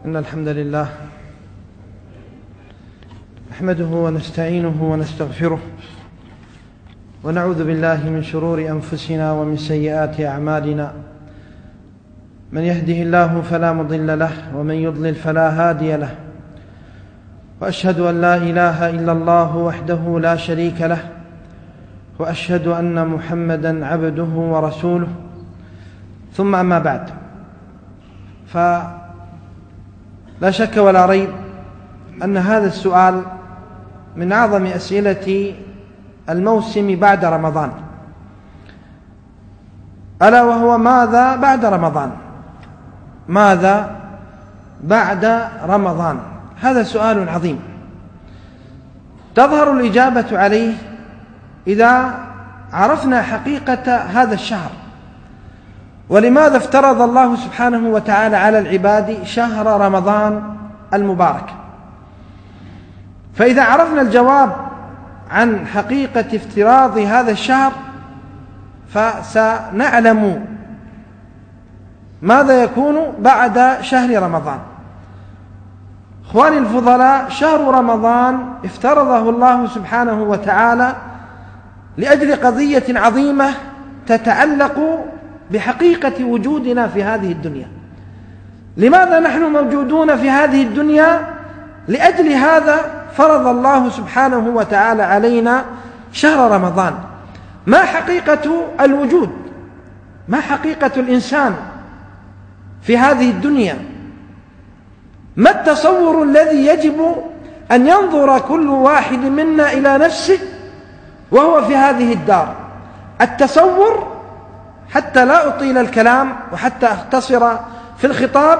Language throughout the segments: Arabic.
إن الحمد لله نحمده ونستعينه ونستغفره ونعوذ بالله من شرور أنفسنا ومن سيئات أعمالنا. من يهده الله فلا مضل له ومن يضلل فلا هادي له، وأشهد أن لا إله إلا الله وحده لا شريك له، وأشهد أن محمدًا عبده ورسوله. ثم أما بعد، فلا شك ولا ريب أن هذا السؤال من أعظم أسئلة الموسم بعد رمضان، ألا وهو ماذا بعد رمضان؟ ماذا بعد رمضان؟ هذا سؤال عظيم تظهر الإجابة عليه إذا عرفنا حقيقة هذا الشهر، ولماذا افترض الله سبحانه وتعالى على العباد شهر رمضان المبارك. فإذا عرفنا الجواب عن حقيقة افتراض هذا الشهر فسنعلم ماذا يكون بعد شهر رمضان. إخواني الفضلاء، شهر رمضان افترضه الله سبحانه وتعالى لأجل قضية عظيمة تتعلق بحقيقة وجودنا في هذه الدنيا. لماذا نحن موجودون في هذه الدنيا؟ لأجل هذا فرض الله سبحانه وتعالى علينا شهر رمضان. ما حقيقة الوجود؟ ما حقيقة الإنسان في هذه الدنيا؟ ما التصور الذي يجب أن ينظر كل واحد منا إلى نفسه وهو في هذه الدار؟ التصور، حتى لا أطيل الكلام وحتى أختصر في الخطاب،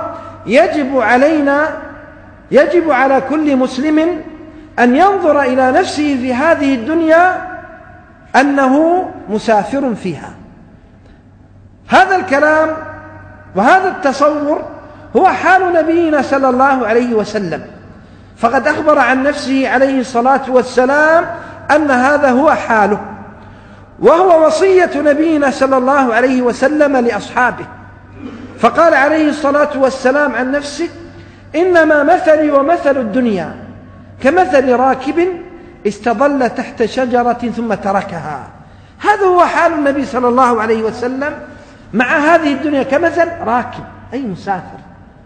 يجب على كل مسلم أن ينظر إلى نفسه في هذه الدنيا أنه مسافر فيها. هذا الكلام وهذا التصور هو حال نبينا صلى الله عليه وسلم، فقد أخبر عن نفسه عليه الصلاة والسلام أن هذا هو حاله، وهو وصية نبينا صلى الله عليه وسلم لأصحابه. فقال عليه الصلاة والسلام عن نفسه: إنما مثلي ومثل الدنيا كمثل راكب استظل تحت شجرة ثم تركها. هذا هو حال النبي صلى الله عليه وسلم مع هذه الدنيا، كمثل راكب أي مسافر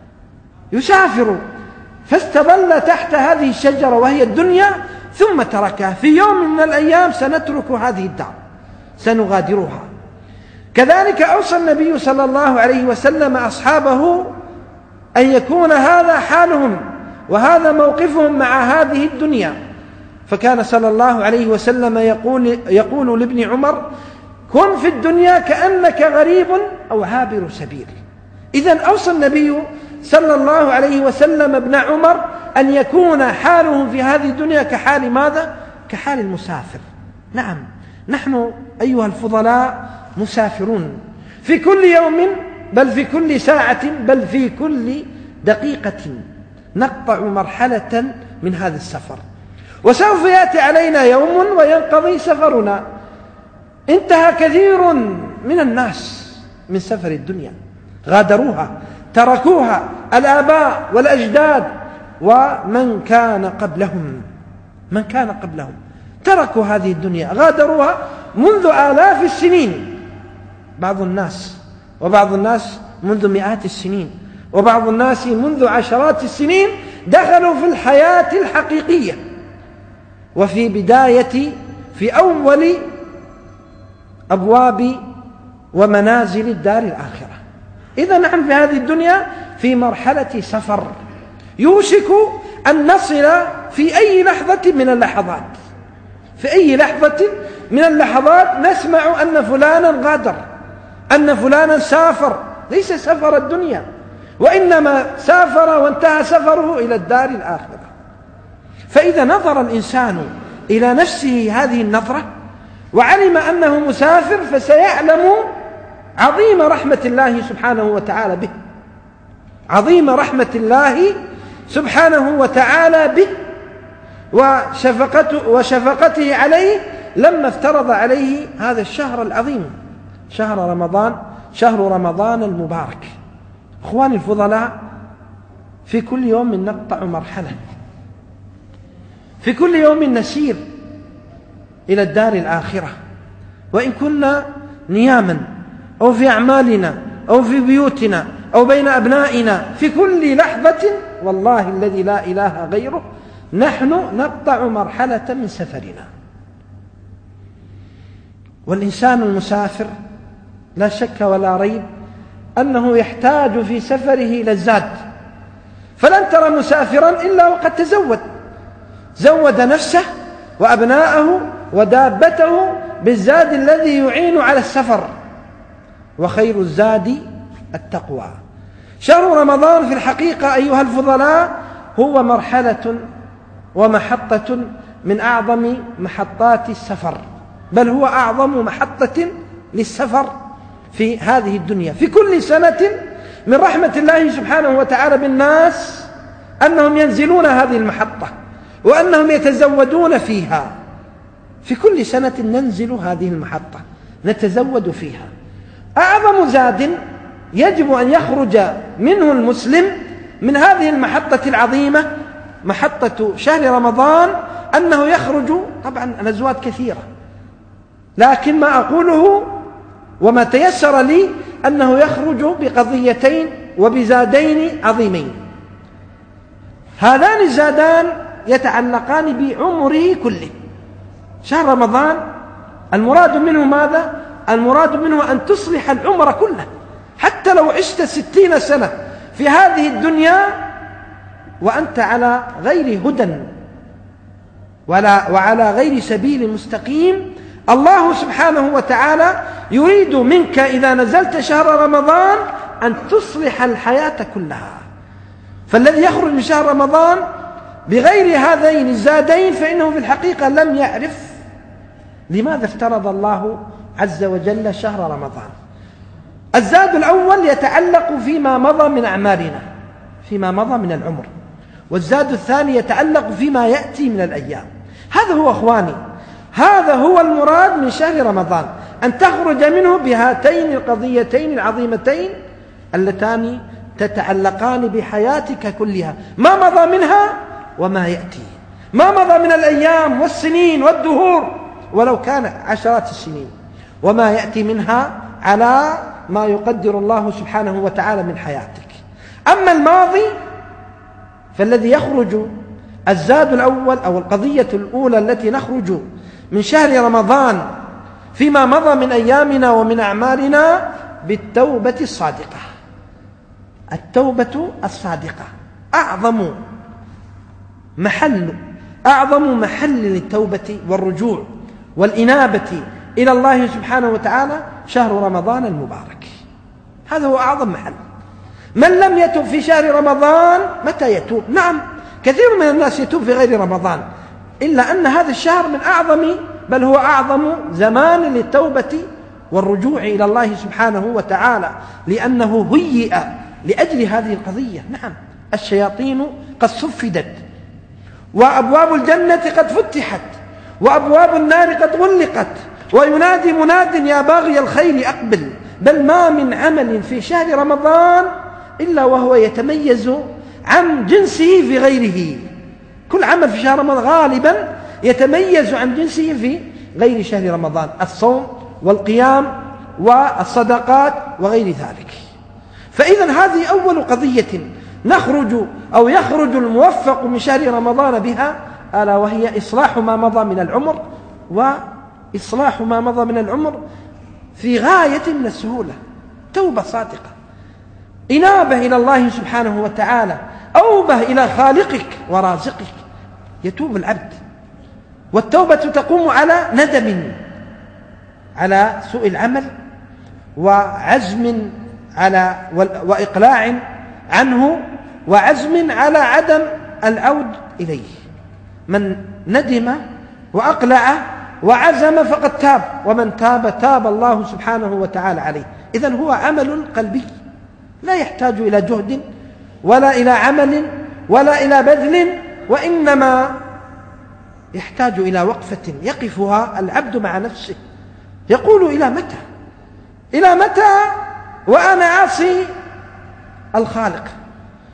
يسافر، فاستظل تحت هذه الشجرة وهي الدنيا ثم تركها. في يوم من الأيام سنترك هذه الدار، سنغادرها. كذلك أوصى النبي صلى الله عليه وسلم أصحابه أن يكون هذا حالهم وهذا موقفهم مع هذه الدنيا. فكان صلى الله عليه وسلم يقول لابن عمر: كن في الدنيا كأنك غريب أو عابر سبيل. إذن أوصى النبي صلى الله عليه وسلم ابن عمر أن يكون حالهم في هذه الدنيا كحال ماذا؟ كحال المسافر. نعم، نحن أيها الفضلاء مسافرون في كل يوم، بل في كل ساعة، بل في كل دقيقة نقطع مرحلة من هذا السفر، وسوف يأتي علينا يوم وينقضي سفرنا. انتهى كثير من الناس من سفر الدنيا، غادروها، تركوها، الآباء والأجداد ومن كان قبلهم، من كان قبلهم تركوا هذه الدنيا، غادروها منذ آلاف السنين، بعض الناس، وبعض الناس منذ مئات السنين، وبعض الناس منذ عشرات السنين دخلوا في الحياة الحقيقية في أول أبواب ومنازل الدار الآخرة. إذا نحن في هذه الدنيا في مرحلة سفر، يوشك أن نصل في أي لحظة من اللحظات، في أي لحظة من اللحظات نسمع أن فلانا غادر، أن فلانا سافر. ليس سفر الدنيا، وإنما سافر وانتهى سفره إلى الدار الآخرة. فإذا نظر الإنسان إلى نفسه هذه النظرة وعلم أنه مسافر، فسيعلم عظيم رحمة الله سبحانه وتعالى به، عظيم رحمة الله سبحانه وتعالى به وشفقته عليه لما افترض عليه هذا الشهر العظيم، شهر رمضان المبارك. إخواني الفضلاء، في كل يوم نقطع مرحلة، في كل يوم نسير إلى الدار الآخرة، وإن كنا نياما أو في أعمالنا أو في بيوتنا أو بين أبنائنا، في كل لحظة والله الذي لا إله غيره نحن نقطع مرحلة من سفرنا. والإنسان المسافر لا شك ولا ريب أنه يحتاج في سفره إلى الزاد، فلن ترى مسافرا إلا وقد زود نفسه وأبناءه ودابته بالزاد الذي يعين على السفر، وخير الزاد التقوى. شهر رمضان في الحقيقة أيها الفضلاء هو مرحلة ومحطة من أعظم محطات السفر، بل هو أعظم محطة للسفر في هذه الدنيا. في كل سنة من رحمة الله سبحانه وتعالى بالناس أنهم ينزلون هذه المحطة وأنهم يتزودون فيها. في كل سنة ننزل هذه المحطة نتزود فيها. أعظم زاد يجب أن يخرج منه المسلم من هذه المحطة العظيمة محطة شهر رمضان أنه يخرج، طبعا الأزواد كثيرة، لكن ما أقوله وما تيسر لي أنه يخرج بقضيتين وبزادين عظيمين. هذان الزادان يتعلقان بعمره كله. شهر رمضان المراد منه ماذا؟ المراد منه أن تصلح العمر كله، حتى لو عشت 60 سنة في هذه الدنيا وأنت على غير هدى وعلى غير سبيل مستقيم، الله سبحانه وتعالى يريد منك إذا نزلت شهر رمضان أن تصلح الحياة كلها. فالذي يخرج من شهر رمضان بغير هذين الزادين فإنه في الحقيقة لم يعرف لماذا افترض الله عز وجل شهر رمضان. الزاد الأول يتعلق فيما مضى من أعمالنا، فيما مضى من العمر، والزاد الثاني يتعلق فيما يأتي من الأيام. هذا هو أخواني، هذا هو المراد من شهر رمضان، أن تخرج منه بهاتين القضيتين العظيمتين اللتان تتعلقان بحياتك كلها، ما مضى منها وما يأتي، ما مضى من الأيام والسنين والدهور ولو كان عشرات السنين، وما يأتي منها على ما يقدر الله سبحانه وتعالى من حياتك. أما الماضي فالذي يخرج الزاد الأول أو القضية الأولى التي نخرج من شهر رمضان فيما مضى من أيامنا ومن أعمالنا بالتوبة الصادقة. التوبة الصادقة أعظم محل للتوبة والرجوع والإنابة إلى الله سبحانه وتعالى شهر رمضان المبارك. هذا هو أعظم محل. من لم يتوب في شهر رمضان متى يتوب؟ نعم، كثير من الناس يتوب في غير رمضان، إلا أن هذا الشهر من أعظم، بل هو أعظم زمان للتوبة والرجوع إلى الله سبحانه وتعالى، لأنه هيئ لأجل هذه القضية. نعم، الشياطين قد صفدت، وأبواب الجنة قد فتحت، وأبواب النار قد غلقت، وينادي مناد يا باغي الخير أقبل. بل ما من عمل في شهر رمضان إلا وهو يتميز عن جنسه في غيره. كل عمل في شهر رمضان غالبا يتميز عن جنسه في غير شهر رمضان، الصوم والقيام والصدقات وغير ذلك. فإذا هذه أول قضية يخرج الموفق من شهر رمضان بها، ألا وهي إصلاح ما مضى من العمر، وإصلاح ما مضى من العمر في غاية من السهولة. توبة صادقة، إنابة إلى الله سبحانه وتعالى، أوبة إلى خالقك ورازقك. يتوب العبد، والتوبة تقوم على ندم على سوء العمل وعزم على وإقلاع عنه وعزم على عدم العود إليه. من ندم وأقلع وعزم فقد تاب، ومن تاب الله سبحانه وتعالى عليه. إذن هو عمل قلبي لا يحتاج إلى جهد ولا إلى عمل ولا إلى بذل، وإنما يحتاج إلى وقفة يقفها العبد مع نفسه، يقول إلى متى وأنا عاصي الخالق،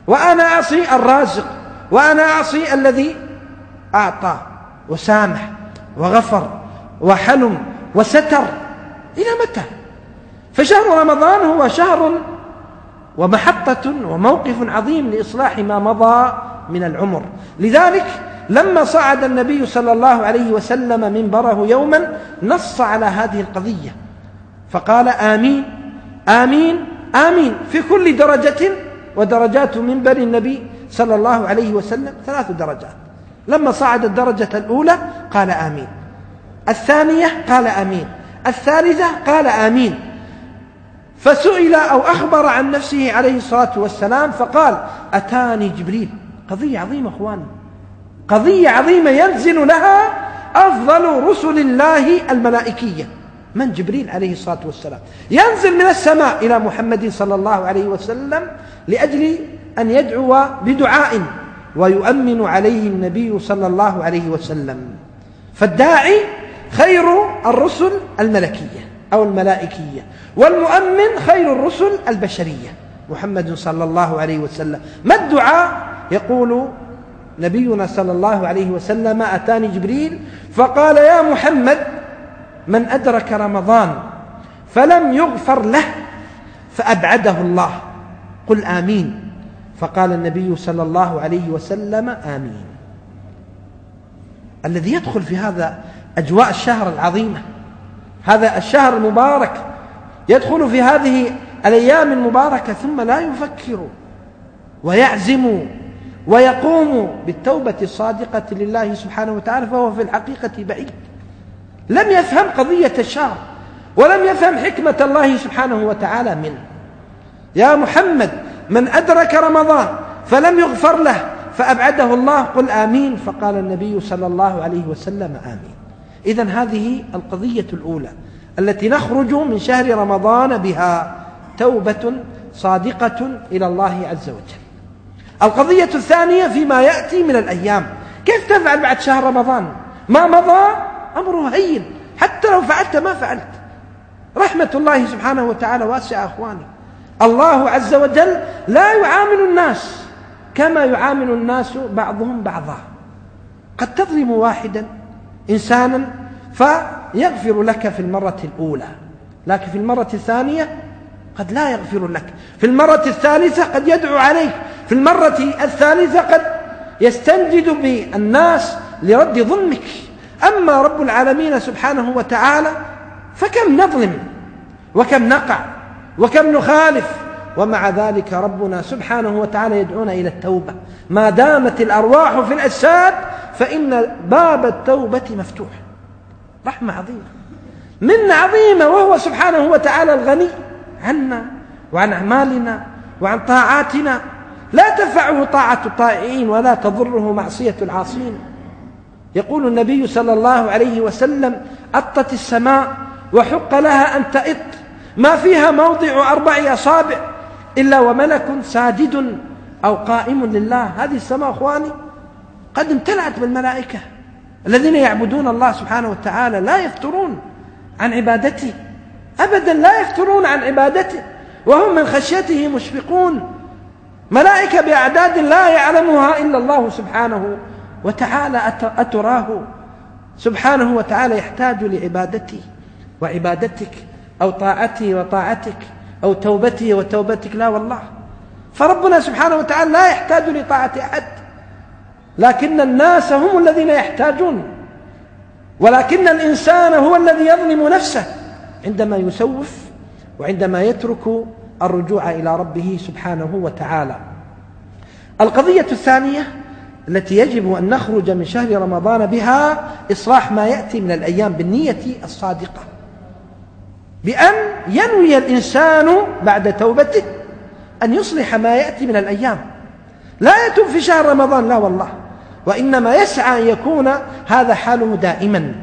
وأنا أعصي الرازق، وأنا أعصي الذي أعطى وسامح وغفر وحلم وستر. إلى متى؟ فشهر رمضان هو شهر ومحطة وموقف عظيم لإصلاح ما مضى من العمر. لذلك لما صعد النبي صلى الله عليه وسلم منبره يوما نص على هذه القضية فقال: آمين آمين آمين، في كل درجة، ودرجات منبر النبي صلى الله عليه وسلم 3 درجات. لما صعد الدرجة الأولى قال آمين، الثانية قال آمين، الثالثة قال آمين. فسئل أو أخبر عن نفسه عليه الصلاة والسلام فقال: أتاني جبريل. قضية عظيمة أخوان، قضية عظيمة ينزل لها أفضل رسل الله الملائكية. من؟ جبريل عليه الصلاة والسلام، ينزل من السماء إلى محمد صلى الله عليه وسلم لأجل أن يدعو بدعاء ويؤمن عليه النبي صلى الله عليه وسلم. فالداعي خير الرسل الملكية أو الملائكية، والمؤمن خير الرسل البشرية محمد صلى الله عليه وسلم. ما الدعاء؟ يقول نبينا صلى الله عليه وسلم: أتاني جبريل فقال: يا محمد، من أدرك رمضان فلم يغفر له فأبعده الله، قل آمين. فقال النبي صلى الله عليه وسلم: آمين. الذي يدخل في هذا أجواء الشهر العظيمة، هذا الشهر المبارك، يدخل في هذه الأيام المباركة ثم لا يفكر ويعزم ويقوم بالتوبة الصادقة لله سبحانه وتعالى، فهو في الحقيقة بعيد، لم يفهم قضية الشهر ولم يفهم حكمة الله سبحانه وتعالى منه. يا محمد، من أدرك رمضان فلم يغفر له فأبعده الله، قل آمين. فقال النبي صلى الله عليه وسلم: آمين. إذن هذه القضية الأولى التي نخرج من شهر رمضان بها، توبة صادقة إلى الله عز وجل. القضية الثانية فيما يأتي من الأيام، كيف تفعل بعد شهر رمضان؟ ما مضى أمره هين، حتى لو فعلت ما فعلت. رحمة الله سبحانه وتعالى واسعة أخواني. الله عز وجل لا يعامل الناس كما يعامل الناس بعضهم بعضا. قد تظلم واحدا إنسانا فيغفر لك في المرة الأولى، لكن في المرة الثانية قد لا يغفر لك، في المرة الثالثة قد يدعو عليك، في المرة الثالثة قد يستنجد بالناس لرد ظلمك. أما رب العالمين سبحانه وتعالى فكم نظلم وكم نقع وكم نخالف، ومع ذلك ربنا سبحانه وتعالى يدعونا إلى التوبة. ما دامت الأرواح في الأجساد فإن باب التوبة مفتوح. رحمة عظيمة، منة عظيمة، وهو سبحانه وتعالى الغني عنا وعن أعمالنا وعن طاعاتنا. لا تنفعه طاعة الطائعين ولا تضره معصية العاصين. يقول النبي صلى الله عليه وسلم: أطت السماء وحق لها أن تئط، ما فيها موضع 4 أصابع إلا وملك ساجد أو قائم لله. هذه السماء أخواني قد امتلأت بالملائكة الذين يعبدون الله سبحانه وتعالى، لا يفترون عن عبادته أبدا، لا يفترون عن عبادته، وهم من خشيته مشفقون. ملائكة بأعداد لا يعلمها إلا الله سبحانه وتعالى. أتراه سبحانه وتعالى يحتاج لعبادتي وعبادتك، أو طاعتي وطاعتك، أو توبتي وتوبتك؟ لا والله. فربنا سبحانه وتعالى لا يحتاج لطاعة أحد، لكن الناس هم الذين يحتاجون، ولكن الإنسان هو الذي يظلم نفسه عندما يسوف وعندما يترك الرجوع إلى ربه سبحانه وتعالى. القضية الثانية التي يجب أن نخرج من شهر رمضان بها إصلاح ما يأتي من الأيام بالنية الصادقة، بأن ينوي الإنسان بعد توبته أن يصلح ما يأتي من الأيام. لا يتوب في شهر رمضان، لا والله، وإنما يسعى أن يكون هذا حاله دائما،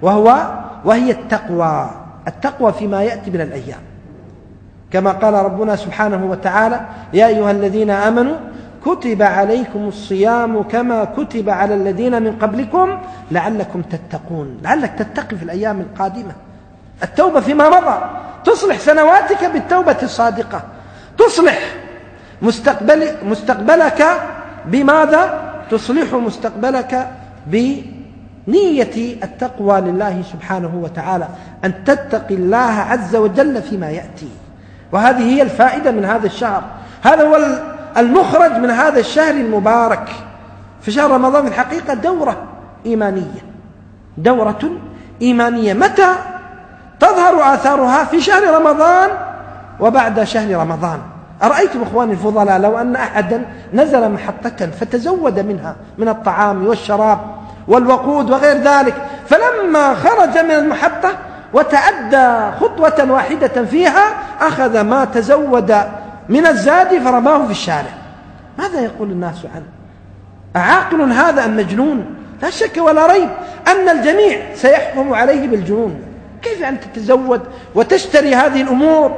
وهي التقوى فيما يأتي من الأيام، كما قال ربنا سبحانه وتعالى: يا أيها الذين آمنوا كتب عليكم الصيام كما كتب على الذين من قبلكم لعلكم تتقون. لعلك تتقي في الأيام القادمة. التوبة فيما مضى، تصلح سنواتك بالتوبة الصادقة، تصلح مستقبلك بماذا؟ تصلح مستقبلك بنية التقوى لله سبحانه وتعالى، أن تتقي الله عز وجل فيما يأتي. وهذه هي الفائدة من هذا الشهر، هذا هو المخرج من هذا الشهر المبارك. في شهر رمضان في الحقيقة دورة إيمانية. متى تظهر آثارها؟ في شهر رمضان وبعد شهر رمضان. أرأيتم إخواني الفضلاء لو أن أحدا نزل محطة فتزود منها من الطعام والشراب والوقود وغير ذلك، فلما خرج من المحطة وتعدى خطوة واحدة فيها أخذ ما تزود من الزاد فرماه في الشارع، ماذا يقول الناس عنه؟ أعاقل هذا أم مجنون؟ لا شك ولا ريب أن الجميع سيحكم عليه بالجنون. كيف أن تتزود وتشتري هذه الأمور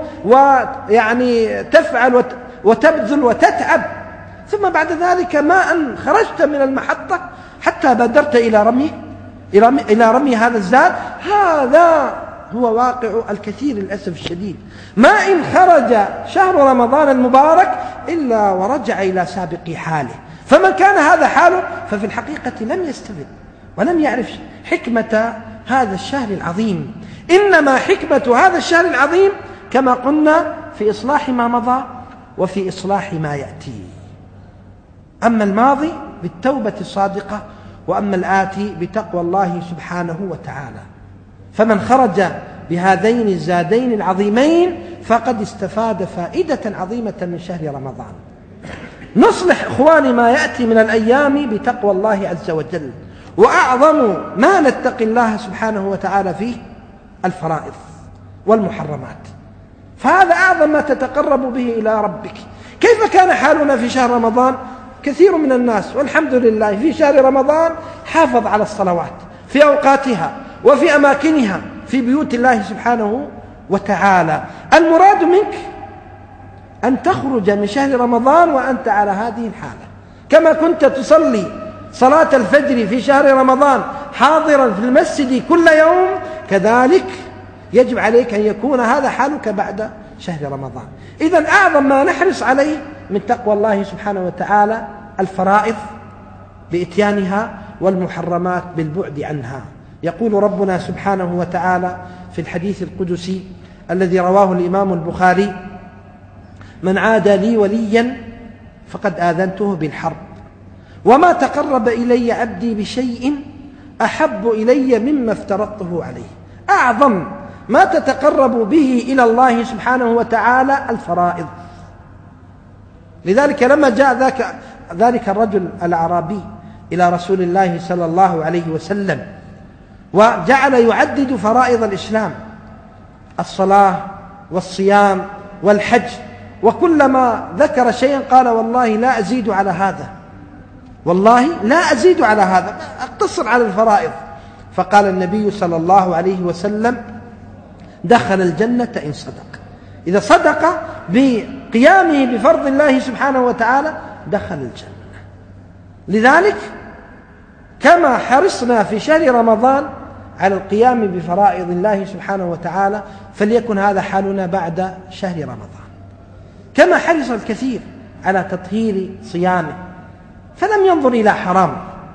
ويعني تفعل وتبذل وتتعب، ثم بعد ذلك ما أن خرجت من المحطة حتى بادرت إلى رمي هذا الزاد؟ هذا هو واقع الكثير للأسف الشديد. ما إن خرج شهر رمضان المبارك إلا ورجع إلى سابق حاله، فمن كان هذا حاله ففي الحقيقة لم يستفد ولم يعرف حكمة هذا الشهر العظيم. إنما حكمة هذا الشهر العظيم كما قلنا في إصلاح ما مضى وفي إصلاح ما يأتي. أما الماضي بالتوبة الصادقة، وأما الآتي بتقوى الله سبحانه وتعالى. فمن خرج بهذين الزادين العظيمين فقد استفاد فائدة عظيمة من شهر رمضان. نصلح إخواني ما يأتي من الأيام بتقوى الله عز وجل، وأعظم ما نتقي الله سبحانه وتعالى فيه الفرائض والمحرمات، فهذا أعظم ما تتقرب به إلى ربك. كيف كان حالنا في شهر رمضان؟ كثير من الناس والحمد لله في شهر رمضان حافظ على الصلوات في أوقاتها وفي أماكنها في بيوت الله سبحانه وتعالى. المراد منك أن تخرج من شهر رمضان وأنت على هذه الحالة، كما كنت تصلي صلاة الفجر في شهر رمضان حاضرا في المسجد كل يوم، كذلك يجب عليك أن يكون هذا حالك بعد شهر رمضان. إذن أعظم ما نحرص عليه من تقوى الله سبحانه وتعالى الفرائض بإتيانها والمحرمات بالبعد عنها. يقول ربنا سبحانه وتعالى في الحديث القدسي الذي رواه الإمام البخاري: من عادى لي وليا فقد آذنته بالحرب، وما تقرب إلي عبدي بشيء أحب إلي مما افترضته عليه. أعظم ما تتقرب به إلى الله سبحانه وتعالى الفرائض. لذلك لما جاء ذلك الرجل الأعرابي إلى رسول الله صلى الله عليه وسلم وجعل يعدد فرائض الإسلام: الصلاة والصيام والحج، وكلما ذكر شيئا قال: والله لا أزيد على هذا، والله لا أزيد على هذا، أقتصر على الفرائض. فقال النبي صلى الله عليه وسلم: دخل الجنة إن صدق. إذا صدق بقيامه بفرض الله سبحانه وتعالى دخل الجنة. لذلك كما حرصنا في شهر رمضان على القيام بفرائض الله سبحانه وتعالى فليكن هذا حالنا بعد شهر رمضان. كما حرص الكثير على تطهير صيامه فلم ينظر إلى حرام،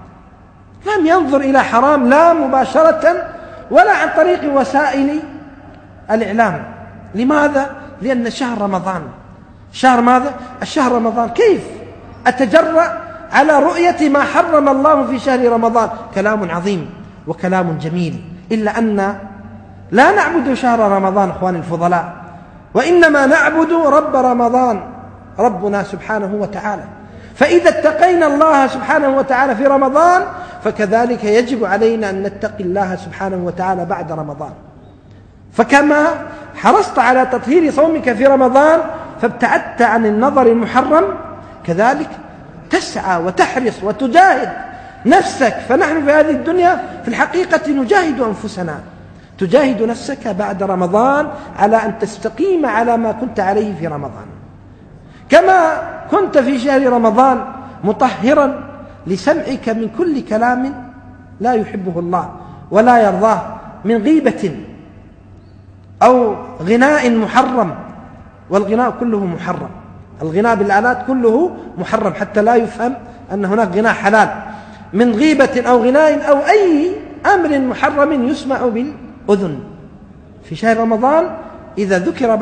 لم ينظر إلى حرام لا مباشرة ولا عن طريق وسائل الإعلام. لماذا؟ لأن شهر رمضان شهر ماذا؟ الشهر رمضان. كيف أتجرأ على رؤية ما حرم الله في شهر رمضان؟ كلام عظيم وكلام جميل، إلا أن لا نعبد شهر رمضان أخواني الفضلاء، وإنما نعبد رب رمضان، ربنا سبحانه وتعالى. فإذا اتقينا الله سبحانه وتعالى في رمضان فكذلك يجب علينا أن نتقي الله سبحانه وتعالى بعد رمضان. فكما حرصت على تطهير صومك في رمضان فابتعدت عن النظر المحرم، كذلك تسعى وتحرص وتجاهد نفسك. فنحن في هذه الدنيا في الحقيقة نجاهد أنفسنا، تجاهد نفسك بعد رمضان على أن تستقيم على ما كنت عليه في رمضان. كما كنت في شهر رمضان مطهرا لسمعك من كل كلام لا يحبه الله ولا يرضاه، من غيبة أو غناء محرم، والغناء كله محرم الغناء بالآلات كله محرم حتى لا يفهم أن هناك غناء حلال من غيبة أو غناء أو أي أمر محرم يسمع بالأذن. في شهر رمضان إذا ذكر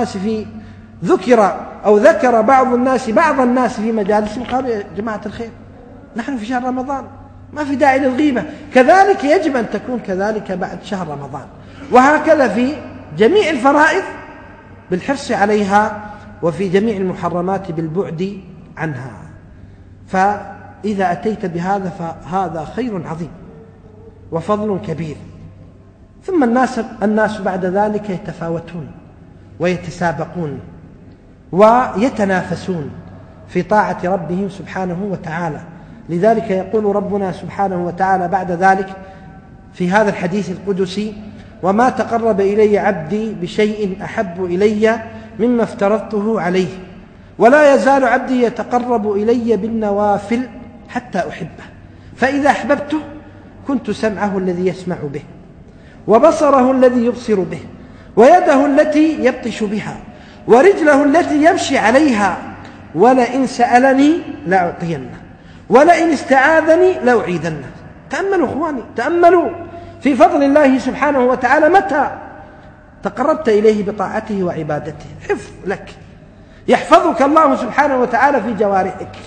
بعض الناس في مجالسهم قالوا يا جماعة الخير نحن في شهر رمضان ما في داعي للغيبة. كذلك يجب أن تكون كذلك بعد شهر رمضان، وهكذا في جميع الفرائض بالحرص عليها، وفي جميع المحرمات بالبعد عنها. فإذا أتيت بهذا فهذا خير عظيم وفضل كبير. ثم الناس بعد ذلك يتفاوتون ويتسابقون ويتنافسون في طاعة ربهم سبحانه وتعالى. لذلك يقول ربنا سبحانه وتعالى بعد ذلك في هذا الحديث القدسي: وما تقرب إلي عبدي بشيء أحب إلي مما افترضته عليه، ولا يزال عبدي يتقرب إلي بالنوافل حتى أحبه، فإذا أحببته كنت سمعه الذي يسمع به، وبصره الذي يبصر به، ويده التي يبطش بها، ورجله التي يمشي عليها، ولئن سألني لأعطينه، ولئن استعاذني لأعيذنه. تأملوا إخواني، تأملوا في فضل الله سبحانه وتعالى متى تقربت إليه بطاعته وعبادته. حفظ لك، يحفظك الله سبحانه وتعالى في جوارحك،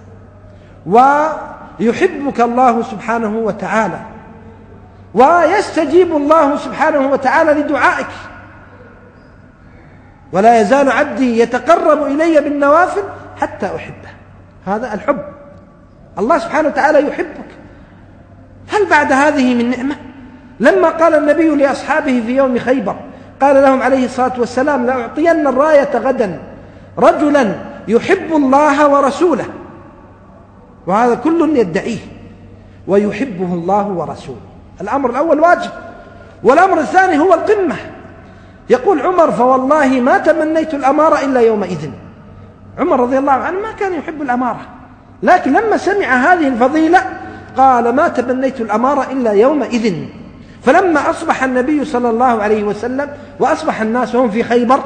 ويحبك الله سبحانه وتعالى، ويستجيب الله سبحانه وتعالى لدعائك. ولا يزال عبدي يتقرب إلي بالنوافل حتى أحبه. هذا الحب، الله سبحانه وتعالى يحبك. هل بعد هذه من نعمة؟ لما قال النبي لأصحابه في يوم خيبر، قال لهم عليه الصلاة والسلام: لأعطين الراية غدا رجلا يحب الله ورسوله. وهذا كل يدعيه، ويحبه الله ورسوله. الأمر الأول واجب، والأمر الثاني هو القمة. يقول عمر: فوالله ما تمنيت الأمارة إلا يومئذ. عمر رضي الله عنه ما كان يحب الأمارة، لكن لما سمع هذه الفضيلة قال: ما تمنيت الأمارة إلا يومئذ. فلما أصبح النبي صلى الله عليه وسلم وأصبح الناس هم في خيبر،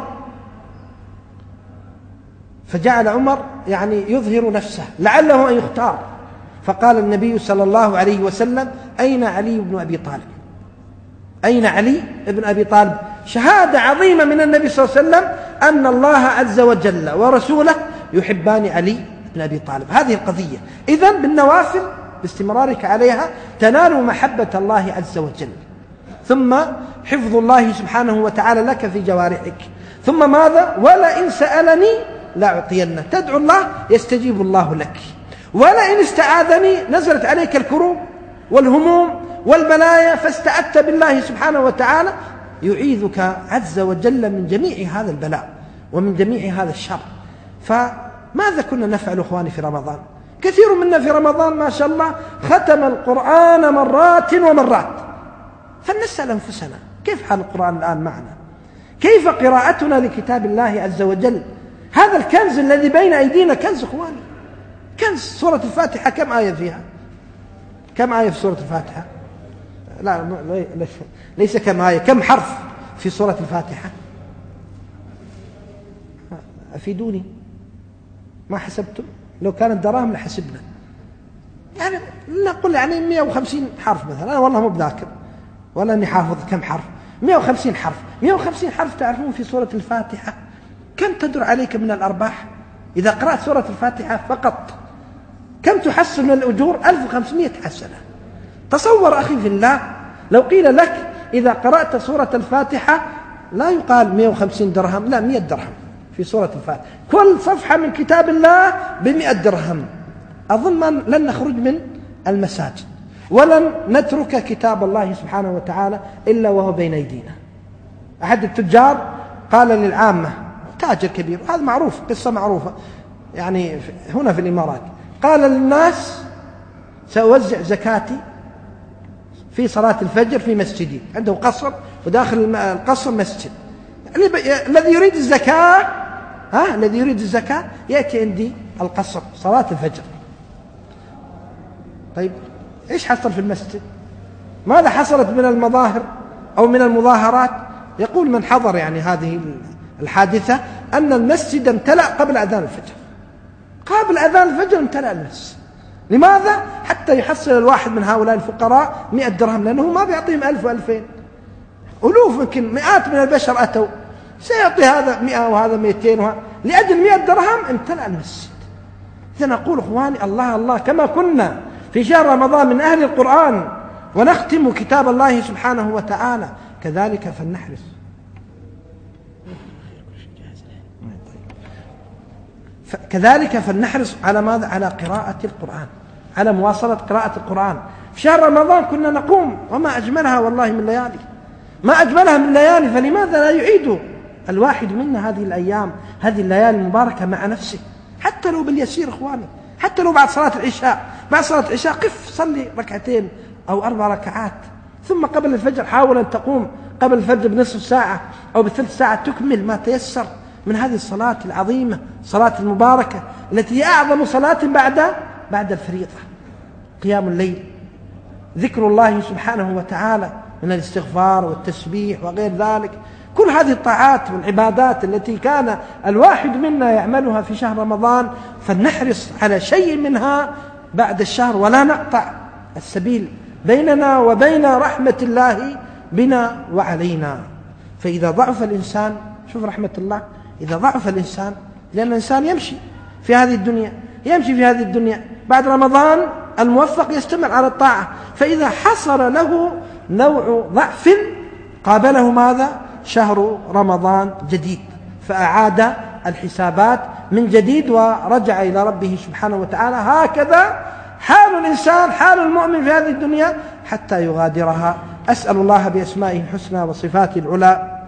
فجعل عمر يظهر نفسه لعله أن يختار، فقال النبي صلى الله عليه وسلم: أين علي بن أبي طالب؟ أين علي بن أبي طالب؟ شهادة عظيمة من النبي صلى الله عليه وسلم أن الله عز وجل ورسوله يحبان علي بن أبي طالب. هذه القضية. إذن بالنوافل باستمرارك عليها تنال محبة الله عز وجل، ثم حفظ الله سبحانه وتعالى لك في جوارحك، ثم ماذا؟ ولئن سألني لأعطينه. تدعو الله يستجيب الله لك. ولئن استعاذني، نزلت عليك الكروب والهموم والبلايا فاستعذت بالله سبحانه وتعالى، يعيذك عز وجل من جميع هذا البلاء ومن جميع هذا الشر. فماذا كنا نفعل إخواني في رمضان؟ كثير منا في رمضان ما شاء الله ختم القرآن مرات ومرات. فلنسأل أنفسنا: كيف حال القرآن الآن معنا؟ كيف قراءتنا لكتاب الله عز وجل؟ هذا الكنز الذي بين أيدينا كنز إخواني، كنز. سورة الفاتحة كم آية فيها؟ كم آية في سورة الفاتحة؟ لا ليس كم آية، كم حرف في سورة الفاتحة؟ أفيدوني، ما حسبتم؟ لو كانت دراهم لحسبنا. نقول 150 حرف مثلا. أنا والله مو بذاكر ولا أني حافظ كم حرف. 150 حرف. 150 حرف تعرفون في سورة الفاتحة كم تدر عليك من الأرباح إذا قرأت سورة الفاتحة فقط؟ كم تحصل من الأجور؟ 1500 حسنة. تصور أخي في الله لو قيل لك إذا قرأت سورة الفاتحة لا يقال 150 درهم، لا 100 درهم في سورة الفاتحة. كل صفحة من كتاب الله ب100 درهم. أظن لن نخرج من المساجد ولن نترك كتاب الله سبحانه وتعالى إلا وهو بين أيدينا. أحد التجار قال للعامة، تاجر كبير، هذا معروف، قصة معروفة هنا في الإمارات، قال للناس: سأوزع زكاتي في صلاة الفجر في مسجدي. عنده قصر وداخل القصر مسجد. الذي يريد الزكاة الذي يريد الزكاة يأتي عندي القصر صلاة الفجر. طيب إيش حصل في المسجد؟ ماذا حصلت من المظاهر أو من المظاهرات؟ يقول من حضر هذه الحادثة أن المسجد امتلأ قبل أذان الفجر، قبل أذان الفجر امتلأ المسجد. لماذا؟ حتى يحصل الواحد من هؤلاء الفقراء 100 درهم، لأنه ما بيعطيهم 1000 و2000، ألوف يمكن مئات من البشر أتوا، سيعطي هذا 100 وهذا 200 لأجل 100 درهم امتلأ المسجد. إذا نقول إخواني الله الله، كما كنا في شهر رمضان من أهل القرآن ونختم كتاب الله سبحانه وتعالى، كذلك فلنحرص على ماذا؟ على قراءة القرآن، على مواصلة قراءة القرآن. في شهر رمضان كنا نقوم، وما أجملها والله من ليالي، ما أجملها من ليالي، فلماذا لا يعيد الواحد منا هذه الأيام، هذه الليالي المباركة مع نفسه، حتى لو باليسير إخواني، حتى لو بعد صلاة العشاء، بعد صلاة العشاء قف صلي 2 أو 4 ركعات، ثم قبل الفجر حاول أن تقوم قبل الفجر بنصف ساعة أو بثلث ساعة، تكمل ما تيسر من هذه الصلاة العظيمة، صلاة المباركة التي هي أعظم صلاة بعد الفريضة. قيام الليل، ذكر الله سبحانه وتعالى من الاستغفار والتسبيح وغير ذلك، كل هذه الطاعات والعبادات التي كان الواحد منا يعملها في شهر رمضان، فلنحرص على شيء منها بعد الشهر، ولا نقطع السبيل بيننا وبين رحمة الله بنا وعلينا. فإذا ضعف الإنسان، شوف رحمة الله، إذا ضعف الإنسان، لأن الإنسان يمشي في هذه الدنيا بعد رمضان الموفق يستمر على الطاعة، فإذا حصل له نوع ضعف قابله ماذا؟ شهر رمضان جديد، فأعاد الحسابات من جديد ورجع إلى ربه سبحانه وتعالى. هكذا حال الإنسان، حال المؤمن في هذه الدنيا حتى يغادرها. أسأل الله بأسمائه الحسنى وصفاته العلى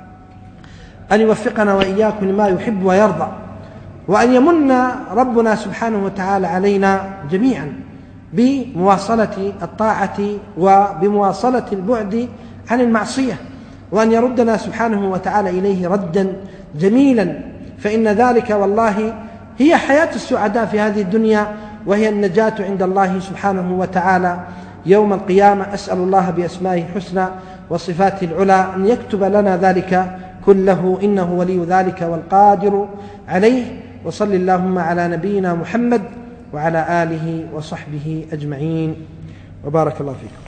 أن يوفقنا وإياكم لما يحب ويرضى، وأن يمن ربنا سبحانه وتعالى علينا جميعا بمواصلة الطاعة وبمواصلة البعد عن المعصية، وأن يردنا سبحانه وتعالى إليه ردا جميلا، فإن ذلك والله هي حياة السعداء في هذه الدنيا، وهي النجاة عند الله سبحانه وتعالى يوم القيامة. أسأل الله بأسمائه الحسنى وصفاته العلى أن يكتب لنا ذلك كله، إنه ولي ذلك والقادر عليه. وصل اللهم على نبينا محمد وعلى آله وصحبه أجمعين، وبارك الله فيكم.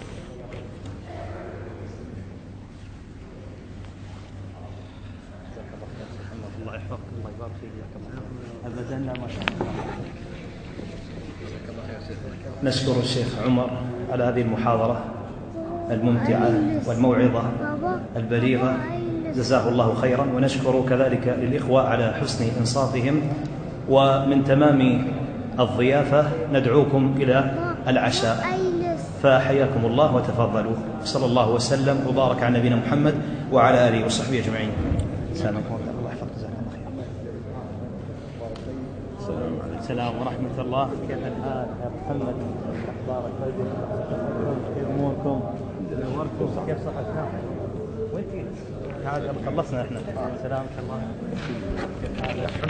الله يحفظك، الله يبارك فيك، أبدا ما شاء الله. نشكر الشيخ عمر على هذه المحاضرة الممتعة والموعظة البليغة، جزاه الله خيرا. ونشكر كذلك للإخوة على حسن إنصاتهم، ومن تمام الضيافة ندعوكم إلى العشاء، فحياكم الله وتفضلوا. صلى الله وسلم وبارك على نبينا محمد وعلى آله وصحبه أجمعين. سلامكم الله يحفظك، جزاكم الله خير. السلام ورحمة الله. كيف الحال يا محمد؟ أخبارك؟ كيف أموركم؟ نوركم. كيف صحتك؟ وين خلصنا احنا. سلامك الله.